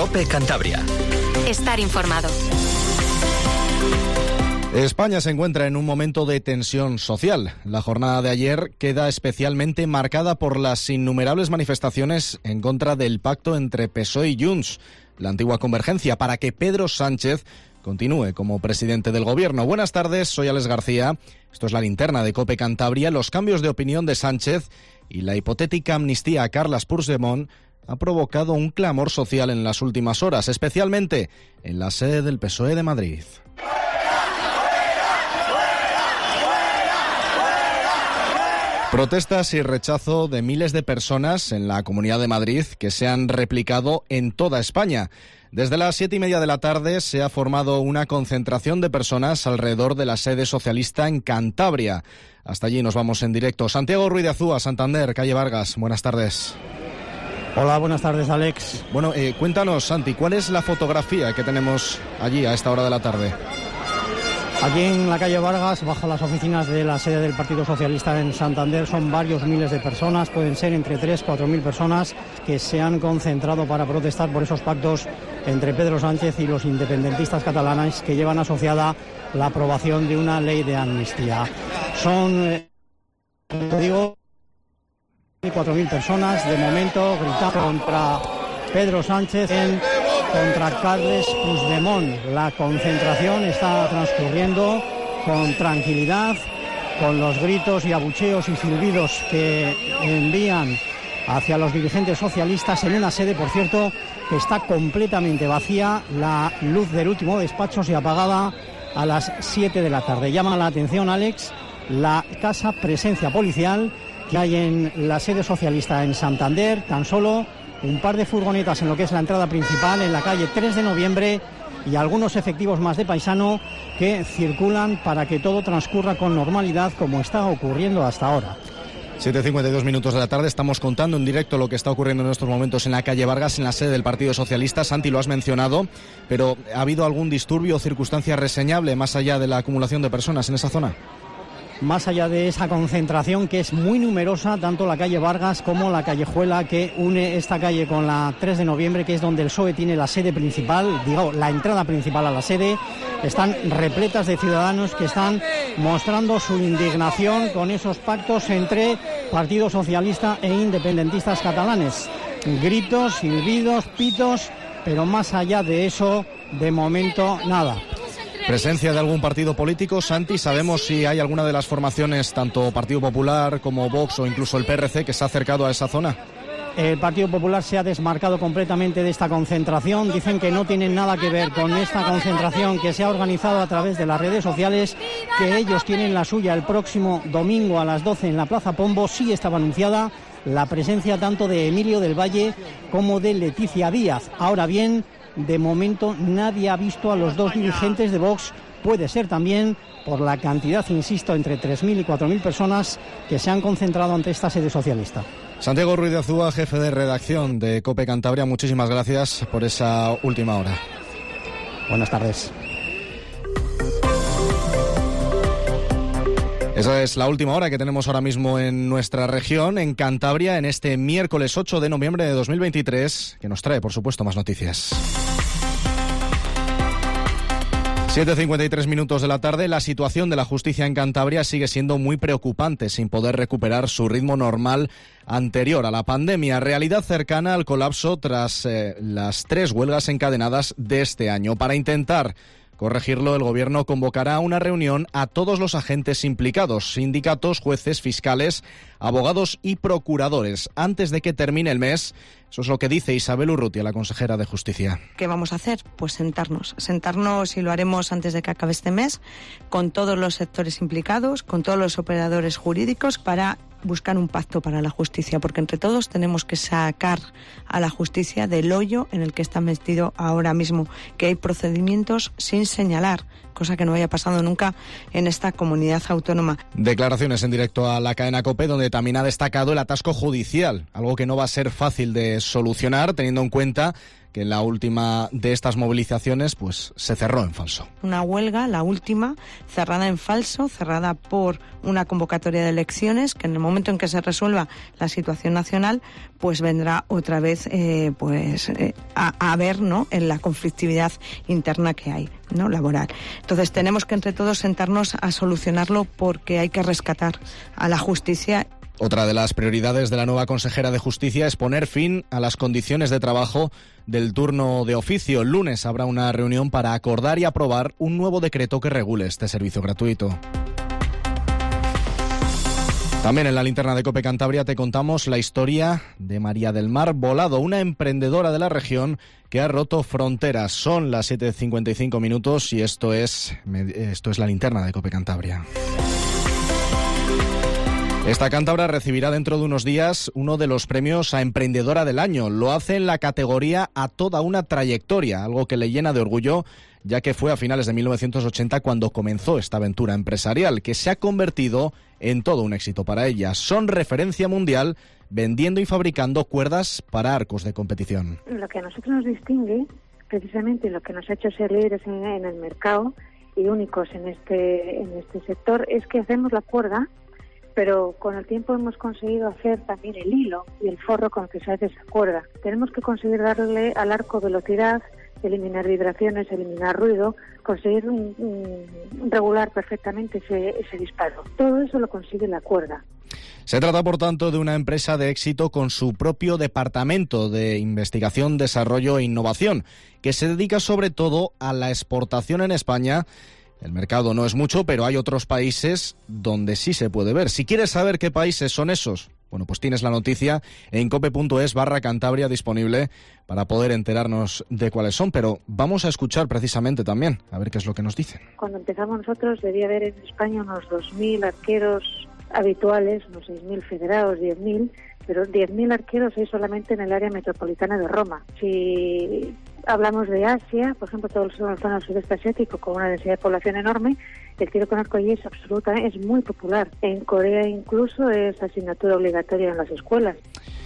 COPE Cantabria. Estar informado. España se encuentra en un momento de tensión social. La jornada de ayer queda especialmente marcada por las innumerables manifestaciones en contra del pacto entre PSOE y Junts, la antigua convergencia, para que Pedro Sánchez continúe como presidente del gobierno. Buenas tardes, soy Alex García. Esto es la linterna de COPE Cantabria. Los cambios de opinión de Sánchez y la hipotética amnistía a Carles Puigdemont ha provocado un clamor social en las últimas horas, especialmente en la sede del PSOE de Madrid. Protestas y rechazo de miles de personas en la Comunidad de Madrid que se han replicado en toda España. Desde las 7:30 de la tarde se ha formado una concentración de personas alrededor de la sede socialista en Cantabria. Hasta allí nos vamos en directo. Santiago Ruiz de Azúa, Santander, calle Vargas. Buenas tardes. Hola, buenas tardes, Alex. Bueno, cuéntanos, Santi, ¿cuál es la fotografía que tenemos allí a esta hora de la tarde? Aquí en la calle Vargas, bajo las oficinas de la sede del Partido Socialista en Santander, son varios miles de personas, pueden ser entre 3.000-4.000 personas que se han concentrado para protestar por esos pactos entre Pedro Sánchez y los independentistas catalanes que llevan asociada la aprobación de una ley de amnistía. Son, te digo, 4.000 personas de momento gritando contra Pedro Sánchez contra Carles Puigdemont. La concentración está transcurriendo con tranquilidad, con los gritos y abucheos y silbidos que envían hacia los dirigentes socialistas en una sede, por cierto, que está completamente vacía. La luz del último despacho se apagaba a las 7 de la tarde. Llama la atención, Alex, la escasa presencia policial que hay en la sede socialista en Santander. Tan solo un par de furgonetas en lo que es la entrada principal, en la calle 3 de noviembre, y algunos efectivos más de paisano que circulan para que todo transcurra con normalidad como está ocurriendo hasta ahora. 7:52 minutos de la tarde, estamos contando en directo lo que está ocurriendo en estos momentos en la calle Vargas, en la sede del Partido Socialista. Santi, lo has mencionado, pero ¿ha habido algún disturbio o circunstancia reseñable más allá de la acumulación de personas en esa zona? Más allá de esa concentración, que es muy numerosa, tanto la calle Vargas como la callejuela que une esta calle con la 3 de noviembre, que es donde el PSOE tiene la sede principal, digo, la entrada principal a la sede, están repletas de ciudadanos que están mostrando su indignación con esos pactos entre Partido Socialista e independentistas catalanes. Gritos, silbidos, pitos, pero más allá de eso, de momento, nada. ¿Presencia de algún partido político, Santi? ¿Sabemos si hay alguna de las formaciones, tanto Partido Popular como Vox o incluso el PRC, que se ha acercado a esa zona? El Partido Popular se ha desmarcado completamente de esta concentración. Dicen que no tienen nada que ver con esta concentración que se ha organizado a través de las redes sociales, que ellos tienen la suya el próximo domingo a las 12 en la Plaza Pombo. Sí estaba anunciada la presencia tanto de Emilio del Valle como de Leticia Díaz. Ahora bien, de momento nadie ha visto a los dos dirigentes de Vox. Puede ser también por la cantidad, insisto, entre 3.000 y 4.000 personas que se han concentrado ante esta sede socialista. Santiago Ruiz de Azúa, jefe de redacción de COPE Cantabria, muchísimas gracias por esa última hora. Buenas tardes. Esa es la última hora que tenemos ahora mismo en nuestra región, en Cantabria, en este miércoles 8 de noviembre de 2023, que nos trae, por supuesto, más noticias. 7:53 minutos de la tarde. La situación de la justicia en Cantabria sigue siendo muy preocupante, sin poder recuperar su ritmo normal anterior a la pandemia. Realidad cercana al colapso tras las 3 huelgas encadenadas de este año. Para intentar corregirlo, el Gobierno convocará una reunión a todos los agentes implicados, sindicatos, jueces, fiscales, abogados y procuradores, antes de que termine el mes. Eso es lo que dice Isabel Urrutia, la consejera de Justicia. ¿Qué vamos a hacer? Pues sentarnos y lo haremos antes de que acabe este mes, con todos los sectores implicados, con todos los operadores jurídicos, para buscar un pacto para la justicia, porque entre todos tenemos que sacar a la justicia del hoyo en el que está metido ahora mismo, que hay procedimientos sin señalar, cosa que no haya pasado nunca en esta comunidad autónoma. Declaraciones en directo a la cadena COPE, donde también ha destacado el atasco judicial, algo que no va a ser fácil de solucionar, teniendo en cuenta que en la última de estas movilizaciones pues se cerró en falso. Una huelga, la última, cerrada en falso, cerrada por una convocatoria de elecciones, que en el momento en que se resuelva la situación nacional, pues vendrá otra vez a ver, ¿no?, en la conflictividad interna que hay, ¿no?, laboral. Entonces tenemos que entre todos sentarnos a solucionarlo, porque hay que rescatar a la justicia. Otra de las prioridades de la nueva consejera de Justicia es poner fin a las condiciones de trabajo del turno de oficio. El lunes habrá una reunión para acordar y aprobar un nuevo decreto que regule este servicio gratuito. También en la linterna de COPE Cantabria te contamos la historia de María del Mar Volado, una emprendedora de la región que ha roto fronteras. Son las 7:55 minutos y esto es la linterna de COPE Cantabria. Esta cántabra recibirá dentro de unos días uno de los premios a Emprendedora del Año. Lo hace en la categoría A Toda una Trayectoria, algo que le llena de orgullo, ya que fue a finales de 1980 cuando comenzó esta aventura empresarial, que se ha convertido en todo un éxito para ella. Son referencia mundial vendiendo y fabricando cuerdas para arcos de competición. Lo que a nosotros nos distingue, precisamente lo que nos ha hecho ser líderes en el mercado y únicos en este sector, es que hacemos la cuerda, pero con el tiempo hemos conseguido hacer también el hilo y el forro con el que se hace esa cuerda. Tenemos que conseguir darle al arco velocidad, eliminar vibraciones, eliminar ruido, conseguir regular perfectamente ese disparo. Todo eso lo consigue la cuerda. Se trata, por tanto, de una empresa de éxito con su propio departamento de investigación, desarrollo e innovación, que se dedica sobre todo a la exportación en España. El mercado no es mucho, pero hay otros países donde sí se puede ver. Si quieres saber qué países son esos, bueno, pues tienes la noticia en cope.es/Cantabria disponible para poder enterarnos de cuáles son, pero vamos a escuchar precisamente también, a ver qué es lo que nos dicen. Cuando empezamos nosotros debía haber en España unos 2.000 arqueros habituales, unos 6.000 federados, 10.000, pero 10.000 arqueros hay solamente en el área metropolitana de Roma. Si hablamos de Asia, por ejemplo, toda la zona del sudeste asiático, con una densidad de población enorme, el tiro con arco iris es muy popular. En Corea incluso es asignatura obligatoria en las escuelas.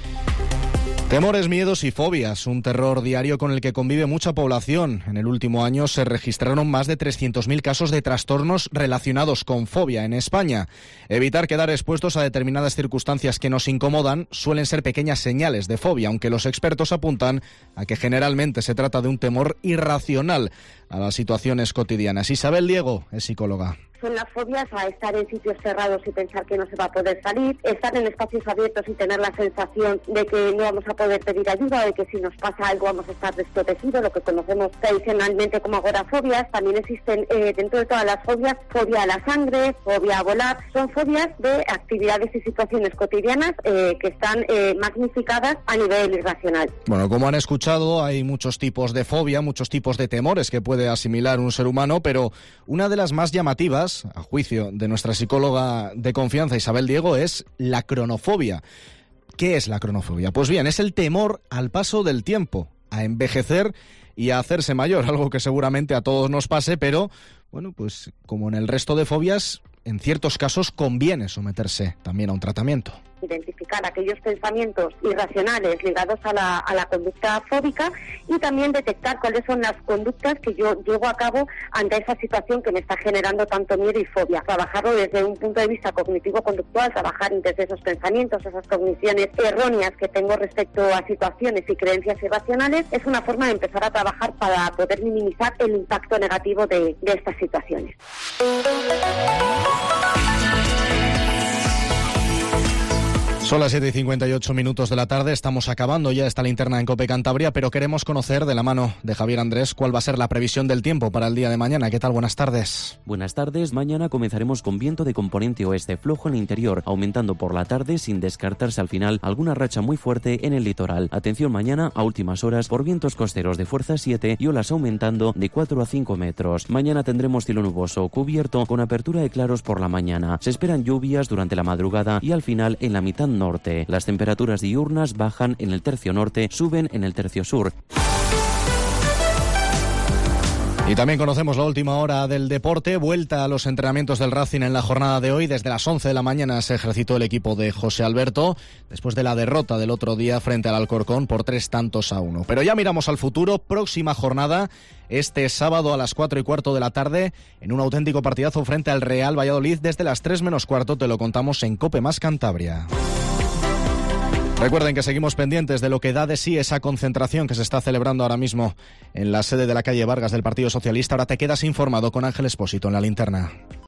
Temores, miedos y fobias, un terror diario con el que convive mucha población. En el último año se registraron más de 300.000 casos de trastornos relacionados con fobia en España. Evitar quedar expuestos a determinadas circunstancias que nos incomodan suelen ser pequeñas señales de fobia, aunque los expertos apuntan a que generalmente se trata de un temor irracional a las situaciones cotidianas. Isabel Diego es psicóloga. Son las fobias a estar en sitios cerrados y pensar que no se va a poder salir, estar en espacios abiertos y tener la sensación de que no vamos a poder pedir ayuda, de que si nos pasa algo vamos a estar desprotegidos, lo que conocemos tradicionalmente como agorafobias. También existen dentro de todas las fobias, fobia a la sangre, fobia a volar. Son fobias de actividades y situaciones cotidianas que están magnificadas a nivel irracional. Bueno, como han escuchado, hay muchos tipos de fobia, muchos tipos de temores que puede asimilar un ser humano, pero una de las más llamativas, a juicio de nuestra psicóloga de confianza, Isabel Diego, es la cronofobia. ¿Qué es la cronofobia? Pues bien, es el temor al paso del tiempo, a envejecer y a hacerse mayor, algo que seguramente a todos nos pase, pero, bueno, pues como en el resto de fobias, en ciertos casos conviene someterse también a un tratamiento. Identificar aquellos pensamientos irracionales ligados a la conducta fóbica y también detectar cuáles son las conductas que yo llevo a cabo ante esa situación que me está generando tanto miedo y fobia. Trabajarlo desde un punto de vista cognitivo-conductual, trabajar desde esos pensamientos, esas cogniciones erróneas que tengo respecto a situaciones y creencias irracionales, es una forma de empezar a trabajar para poder minimizar el impacto negativo de estas situaciones. Son las 7:58 minutos de la tarde, estamos acabando ya esta linterna en COPE Cantabria, pero queremos conocer de la mano de Javier Andrés cuál va a ser la previsión del tiempo para el día de mañana. ¿Qué tal? Buenas tardes. Buenas tardes. Mañana comenzaremos con viento de componente oeste flojo en el interior, aumentando por la tarde sin descartarse al final alguna racha muy fuerte en el litoral. Atención mañana a últimas horas por vientos costeros de fuerza 7 y olas aumentando de 4 a 5 metros. Mañana tendremos cielo nuboso cubierto con apertura de claros por la mañana. Se esperan lluvias durante la madrugada y al final en la mitad norte. Las temperaturas diurnas bajan en el tercio norte, suben en el tercio sur. Y también conocemos la última hora del deporte, vuelta a los entrenamientos del Racing en la jornada de hoy. Desde las 11 de la mañana se ejercitó el equipo de José Alberto, después de la derrota del otro día frente al Alcorcón por 3-1. Pero ya miramos al futuro, próxima jornada, este sábado a las 4:15 de la tarde, en un auténtico partidazo frente al Real Valladolid. Desde las 3 menos cuarto te lo contamos en COPE Más Cantabria. Recuerden que seguimos pendientes de lo que da de sí esa concentración que se está celebrando ahora mismo en la sede de la calle Vargas del Partido Socialista. Ahora te quedas informado con Ángel Expósito en la linterna.